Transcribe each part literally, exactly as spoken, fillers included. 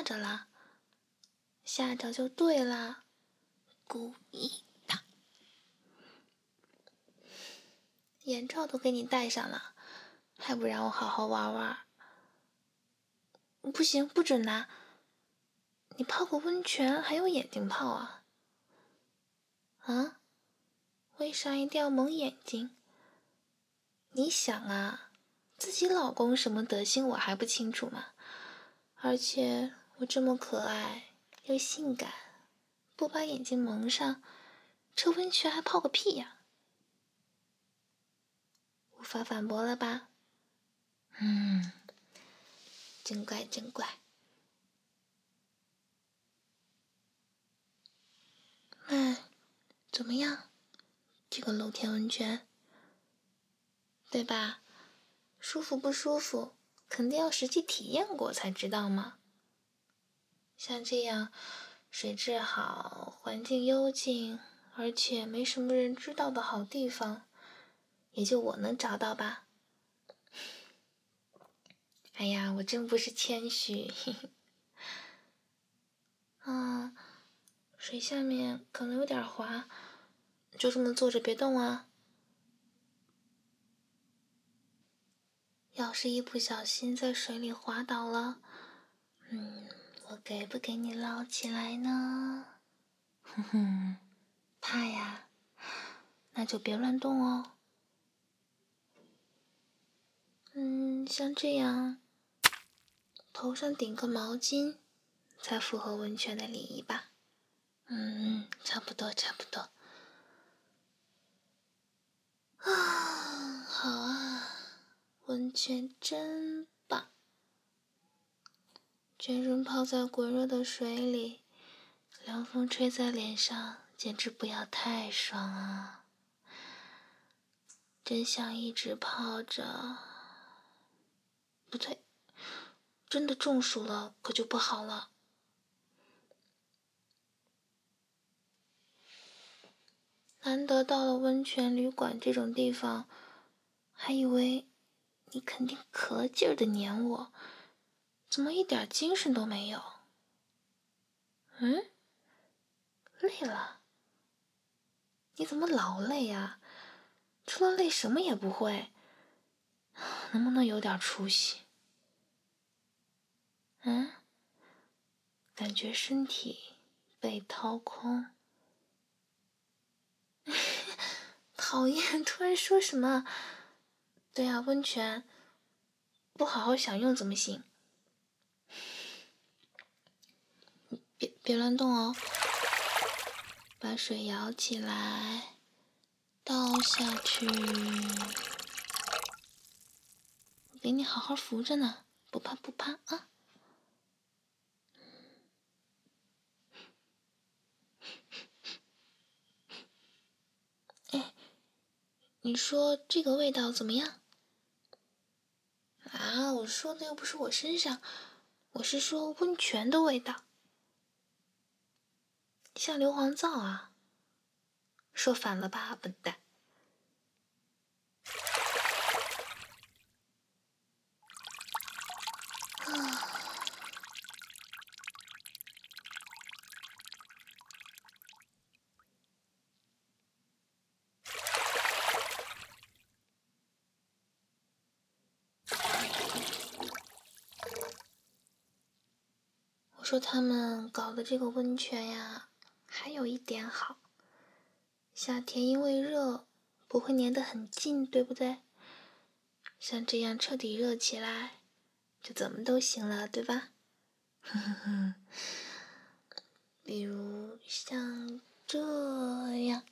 着啦，吓着就对啦，故意的。眼罩都给你戴上了，还不让我好好玩玩？不行，不准拿！你泡个温泉还用眼睛泡啊？啊？为啥一定要蒙眼睛？你想啊，自己老公什么德行我还不清楚吗？而且我这么可爱又性感，不把眼睛蒙上，这温泉还泡个屁呀！无法反驳了吧？嗯，真乖真乖。哎，怎么样？这个露天温泉，对吧？舒服不舒服，肯定要实际体验过才知道嘛。像这样水质好、环境幽静，而且没什么人知道的好地方，也就我能找到吧。哎呀，我真不是谦虚。嘿嘿。啊，水下面可能有点滑，就这么坐着别动啊。要是一不小心在水里滑倒了，嗯，我给不给你捞起来呢？哼哼，怕呀？那就别乱动哦。嗯，像这样，头上顶个毛巾，才符合温泉的礼仪吧？嗯，差不多，差不多。啊，好啊，温泉真棒！全身泡在滚热的水里，凉风吹在脸上，简直不要太爽啊！真想一直泡着。不对，真的中暑了可就不好了。难得到了温泉旅馆这种地方，还以为你肯定可劲儿的黏我，怎么一点精神都没有？嗯？累了？你怎么老累啊？除了累什么也不会，能不能有点出息？嗯？感觉身体被掏空。讨厌，突然说什么？对啊，温泉不好好享用怎么行？别别乱动哦！把水舀起来，倒下去。我给你好好扶着呢，不怕不怕啊！哎，你说这个味道怎么样？啊，我说的又不是我身上，我是说温泉的味道，像硫磺皂啊！说反了吧，笨蛋！啊。我说他们搞的这个温泉呀，还有一点好，夏天因为热，不会粘得很近，对不对？像这样彻底热起来，就怎么都行了，对吧？比如像这样。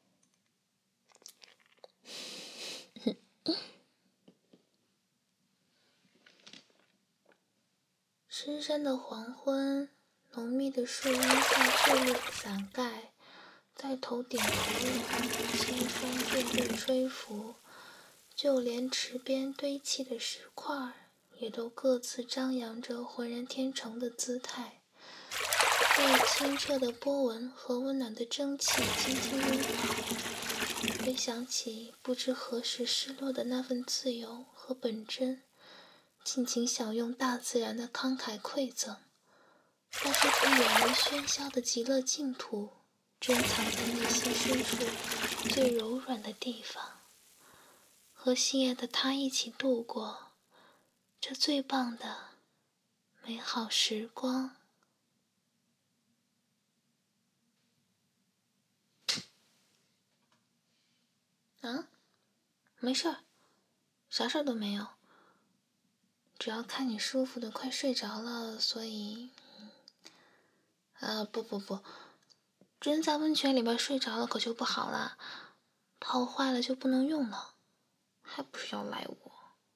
深山的黄昏，浓密的树荫下翠绿的伞盖，在头顶头上，清风阵阵吹拂，就连池边堆砌的石块，也都各自张扬着浑然天成的姿态，被清澈的波纹和温暖的蒸汽轻轻拥抱，回想起不知何时失落的那份自由和本真，尽情享用大自然的慷慨馈赠， 但是比远离喧嚣的极乐净土，珍藏在内心深处最柔软的地方，和心爱的他一起度过这最棒的美好时光。啊，没事儿，啥事儿都没有，只要看你舒服的快睡着了，所以，呃，不不不，真在温泉里边睡着了可就不好了，泡坏了就不能用了，还不是要赖我。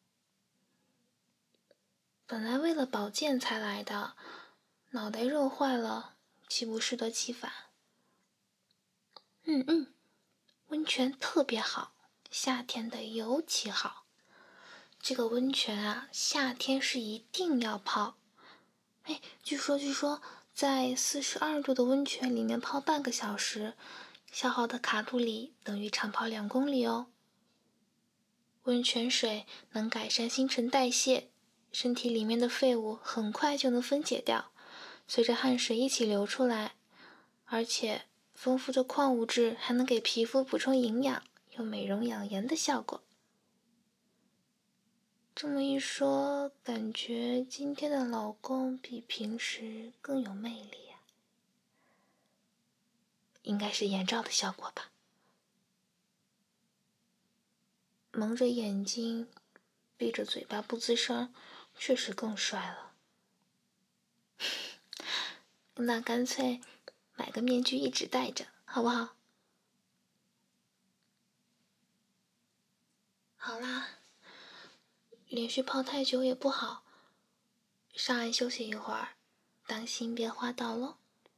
本来为了保健才来的，脑袋热坏了，岂不适得其反？嗯嗯，温泉特别好，夏天的尤其好。这个温泉啊，夏天是一定要泡。哎，据说据说，在四十二度的温泉里面泡半个小时，消耗的卡路里等于长跑两公里哦。温泉水能改善新陈代谢，身体里面的废物很快就能分解掉，随着汗水一起流出来，而且丰富的矿物质还能给皮肤补充营养，有美容养颜的效果。这么一说，感觉今天的老公比平时更有魅力呀、应该是眼罩的效果吧。蒙着眼睛，闭着嘴巴不吱声，确实更帅了。那干脆买个面具一直戴着，好不好？好啦，连续泡太久也不好，上岸休息一会儿，当心别滑倒喽。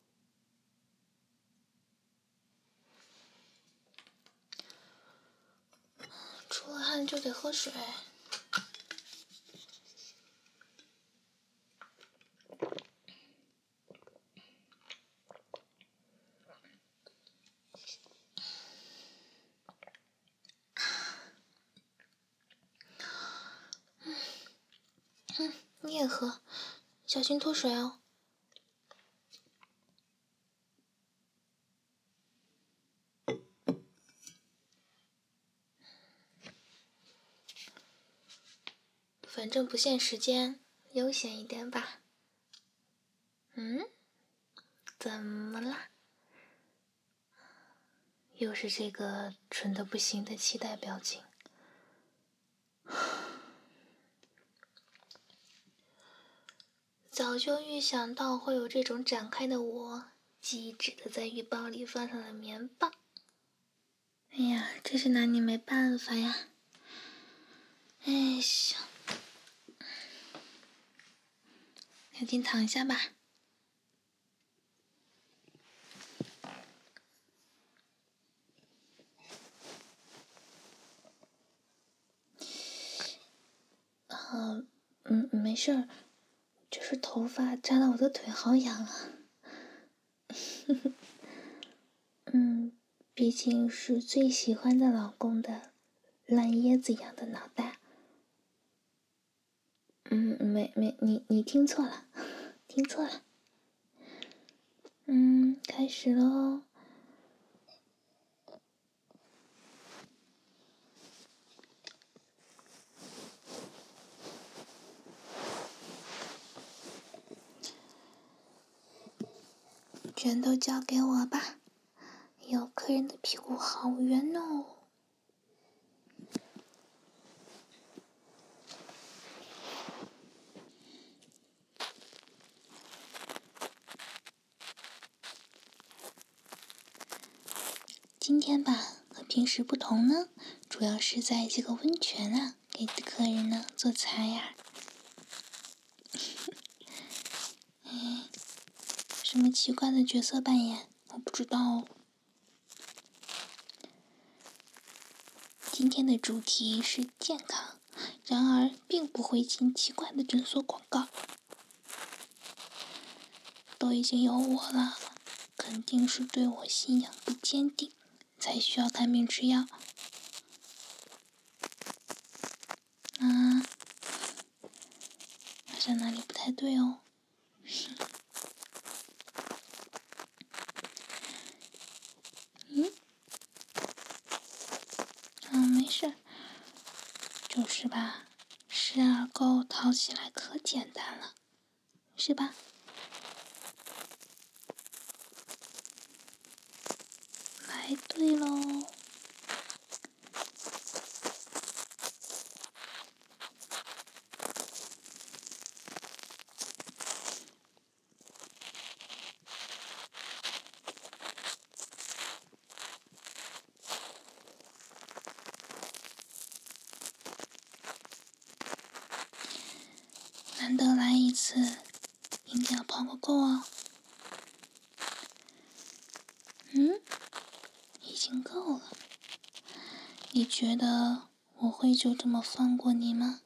出了汗就得喝水。嗯，你也喝，小心脱水哦。反正不限时间，悠闲一点吧。嗯？怎么啦？又是这个蠢得不行的期待表情。早就预想到会有这种展开的我，机智的在浴包里放上了棉棒。哎呀，真是拿你没办法呀。哎呀，赶紧躺下吧。呃，嗯，没事儿，就是头发扎到我的腿，好痒啊。嗯，毕竟是最喜欢的老公的烂椰子一样的脑袋。嗯，没没，你你听错了，听错了。嗯，开始喽。全都交给我吧，有客人的屁股好圆哦。今天吧，和平时不同呢，主要是在这个温泉啊，给客人呢做菜呀。哎，什么奇怪的角色扮演，我不知道哦。今天的主题是健康，然而并不会进奇怪的诊所广告。都已经有我了，肯定是对我信仰不坚定，才需要看病吃药。啊，好像哪里不太对哦。 就是吧，十二钩套起来可简单了，是吧？来对喽。难得来一次，一定要跑个够哦。嗯，已经够了。你觉得我会就这么放过你吗？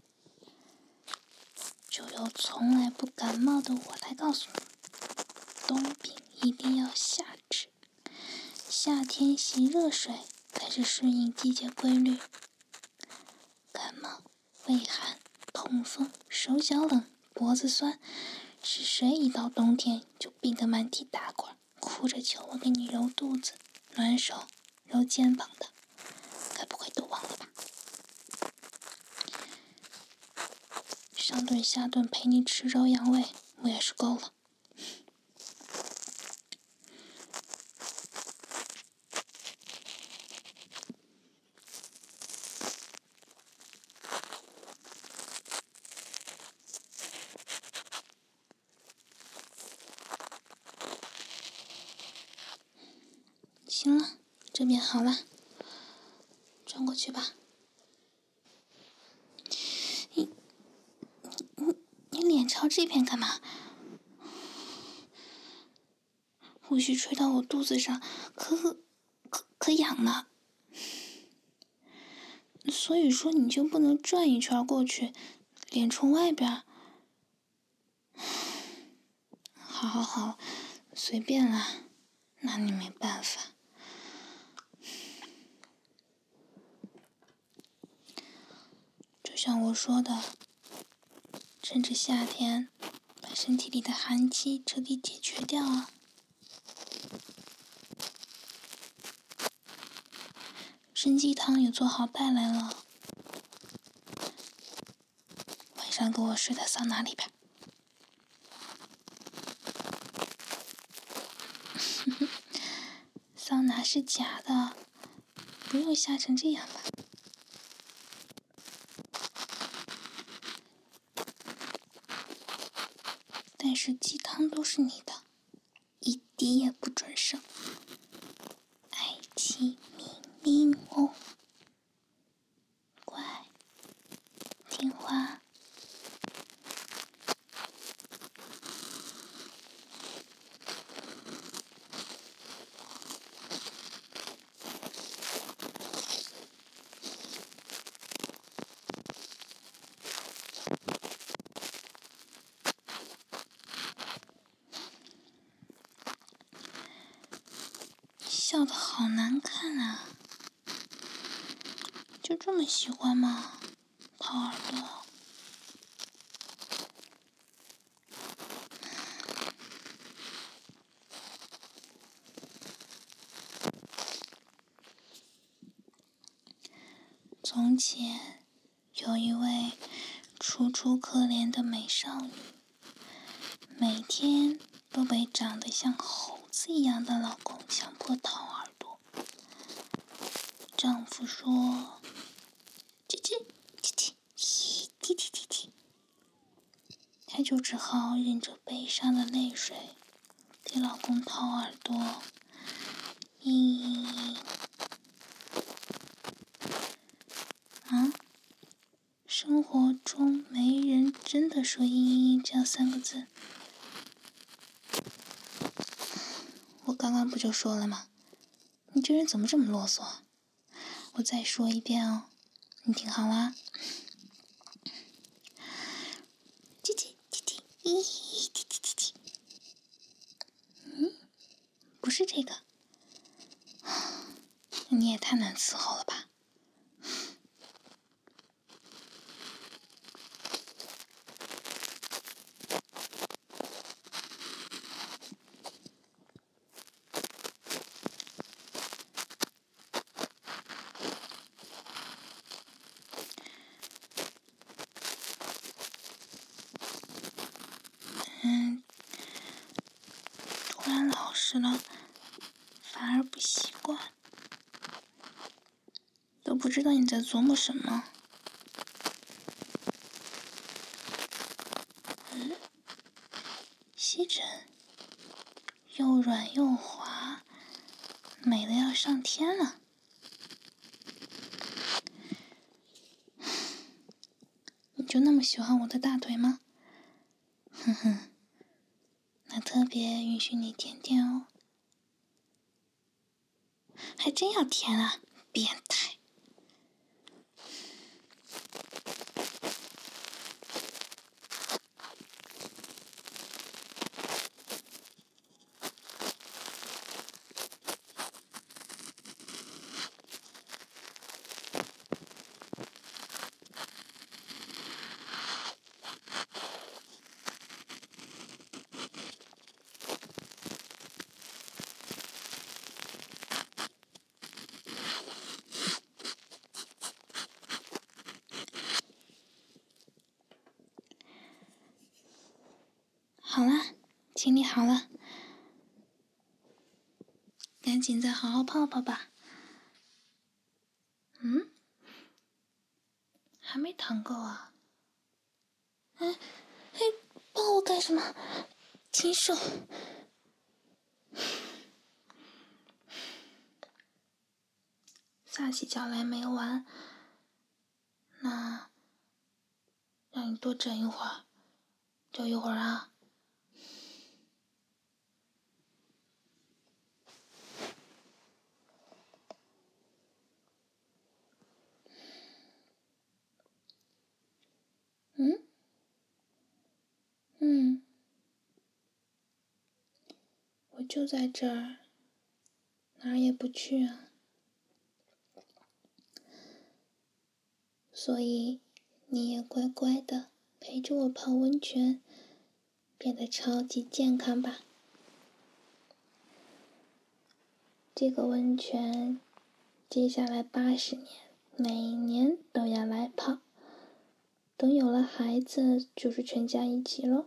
就由从来不感冒的我来告诉你，冬病一定要夏治，夏天洗热水才是顺应季节规律。感冒、畏寒、痛风、手脚冷、脖子酸，是谁一到冬天就病得满体打滚，哭着求我给你揉肚子、暖手、揉肩膀的？该不会都忘了吧？上顿下顿陪你吃肉养胃，我也是够了。行了，这边好了，转过去吧。你你你脸朝这边干嘛？胡须吹到我肚子上，可可可痒呢。所以说你就不能转一圈过去，脸冲外边？好好好，随便啦，拿你没办法。就像我说的，趁着夏天，把身体里的寒气彻底解决掉啊。参鸡汤也做好带来了，晚上给我睡在桑拿里边。桑拿是假的，不用吓成这样吧。但是鸡汤都是你的，一滴也不准剩。爱妻明明哦，乖，听话。笑得好难看啊！就这么喜欢吗？掏耳朵。从前有一位楚楚可怜的美少女，每天都被长得像猴子一样的老公强迫掏耳朵。丈夫说：“叽叽叽叽，咦，叽叽叽叽。”她就只好忍着悲伤的泪水，给老公掏耳朵。咦，啊？生活中没人真的说“嘤嘤嘤”这样三个字。我刚刚不就说了吗？你这人怎么这么啰嗦？我再说一遍哦，你听好啦。叽叽叽叽，咦，叽叽叽叽。嗯，不是这个。你也太难伺候了吧。 时了，反而不习惯，都不知道你在琢磨什么。嗯，吸枕又软又滑，美的要上天了。你就那么喜欢我的大腿吗？哼哼，那特别允许你舔舔哦。还真要舔啊，变态！好啦，清理好了，赶紧再好好泡泡吧。嗯？还没躺够啊？哎哎，抱我干什么？禽兽！撒起脚来没完，那让你多整一会儿，就一会儿啊。嗯？嗯，我就在这儿，哪儿也不去啊。所以你也乖乖的陪着我泡温泉，变得超级健康吧。这个温泉，接下来八十年，每年都要来泡。等有了孩子，就是全家一起咯。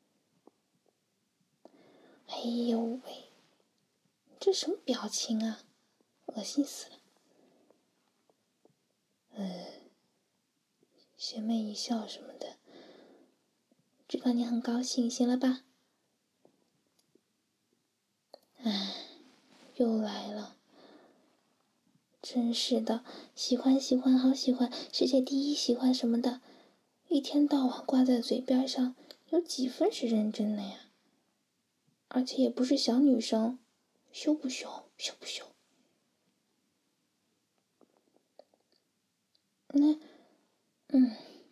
哎呦喂，这什么表情啊？恶心死了。呃，学妹一笑什么的，知道你很高兴，行了吧？唉，又来了。真是的，喜欢喜欢好喜欢，世界第一喜欢什么的，一天到晚挂在嘴边上，有几分是认真的呀？而且也不是小女生，羞不羞？羞不羞？那，嗯，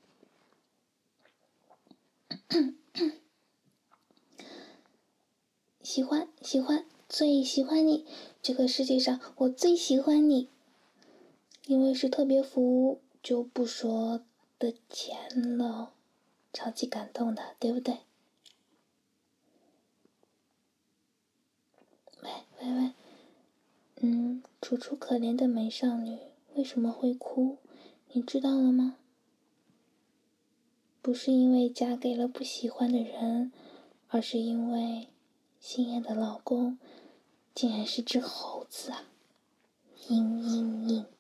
喜欢喜欢，最喜欢你，这个世界上我最喜欢你。因为是特别服务，就不说的钱了，超级感动的，对不对？喂喂喂，嗯，楚楚可怜的美少女为什么会哭？你知道了吗？不是因为嫁给了不喜欢的人，而是因为心爱的老公竟然是只猴子啊！嘤嘤嘤。